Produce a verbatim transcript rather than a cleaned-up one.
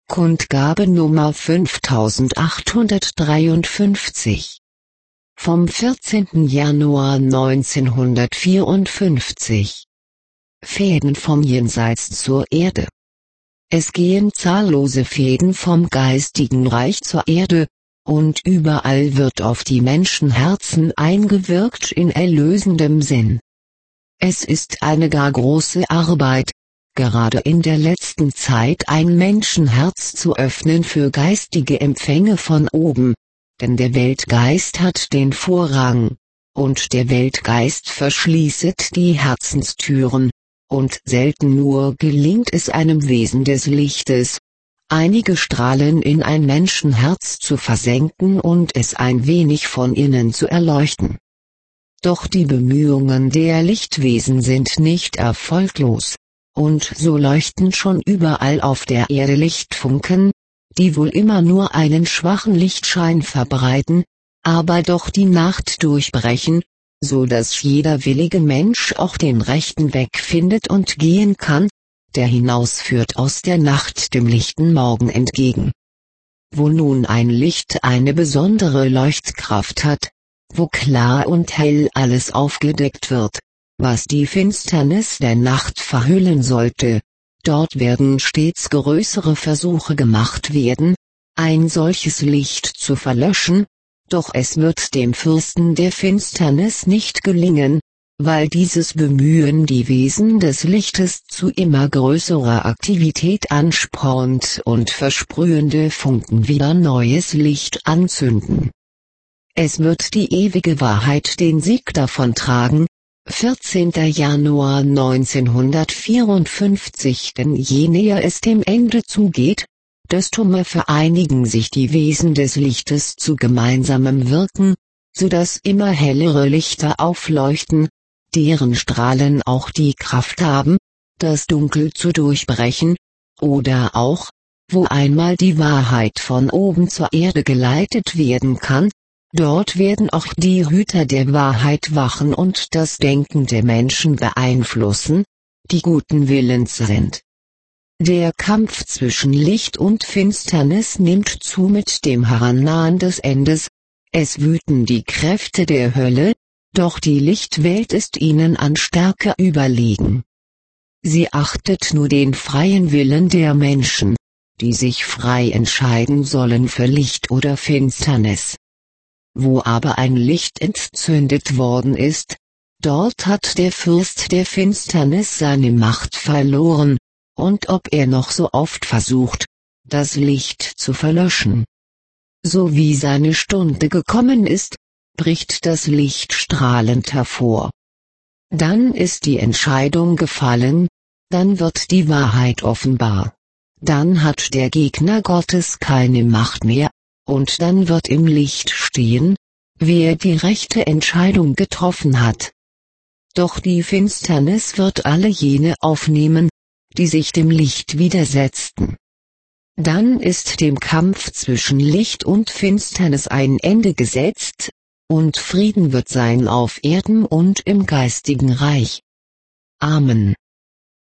Kundgabe Nummer fünftausendachthundertdreiundfünfzig vom vierzehnten Januar neunzehnhundertvierundfünfzig. Fäden vom Jenseits zur Erde. Es gehen zahllose Fäden vom geistigen Reich zur Erde, und überall wird auf die Menschenherzen eingewirkt in erlösendem Sinn. Es ist eine gar große Arbeit, gerade in der letzten Zeit ein Menschenherz zu öffnen für geistige Empfänge von oben, denn der Weltgeist hat den Vorrang, und der Weltgeist verschließet die Herzenstüren, und selten nur gelingt es einem Wesen des Lichtes, einige Strahlen in ein Menschenherz zu versenken und es ein wenig von innen zu erleuchten. Doch die Bemühungen der Lichtwesen sind nicht erfolglos. Und so leuchten schon überall auf der Erde Lichtfunken, die wohl immer nur einen schwachen Lichtschein verbreiten, aber doch die Nacht durchbrechen, so dass jeder willige Mensch auch den rechten Weg findet und gehen kann, der hinausführt aus der Nacht dem lichten Morgen entgegen. Wo nun ein Licht eine besondere Leuchtkraft hat, wo klar und hell alles aufgedeckt wird, was die Finsternis der Nacht verhüllen sollte, dort werden stets größere Versuche gemacht werden, ein solches Licht zu verlöschen, doch es wird dem Fürsten der Finsternis nicht gelingen, weil dieses Bemühen die Wesen des Lichtes zu immer größerer Aktivität anspornt und versprühende Funken wieder neues Licht anzünden. Es wird die ewige Wahrheit den Sieg davontragen, vierzehnten Januar neunzehnhundertvierundfünfzig. Denn je näher es dem Ende zugeht, desto mehr vereinigen sich die Wesen des Lichtes zu gemeinsamem Wirken, so dass immer hellere Lichter aufleuchten, deren Strahlen auch die Kraft haben, das Dunkel zu durchbrechen, oder auch, wo einmal die Wahrheit von oben zur Erde geleitet werden kann, dort werden auch die Hüter der Wahrheit wachen und das Denken der Menschen beeinflussen, die guten Willens sind. Der Kampf zwischen Licht und Finsternis nimmt zu mit dem Herannahen des Endes, es wüten die Kräfte der Hölle, doch die Lichtwelt ist ihnen an Stärke überlegen. Sie achtet nur den freien Willen der Menschen, die sich frei entscheiden sollen für Licht oder Finsternis. Wo aber ein Licht entzündet worden ist, dort hat der Fürst der Finsternis seine Macht verloren, und ob er noch so oft versucht, das Licht zu verlöschen. So wie seine Stunde gekommen ist, bricht das Licht strahlend hervor. Dann ist die Entscheidung gefallen, dann wird die Wahrheit offenbar. Dann hat der Gegner Gottes keine Macht mehr, und dann wird im Licht stehen, wer die rechte Entscheidung getroffen hat. Doch die Finsternis wird alle jene aufnehmen, die sich dem Licht widersetzten. Dann ist dem Kampf zwischen Licht und Finsternis ein Ende gesetzt, und Frieden wird sein auf Erden und im geistigen Reich. Amen.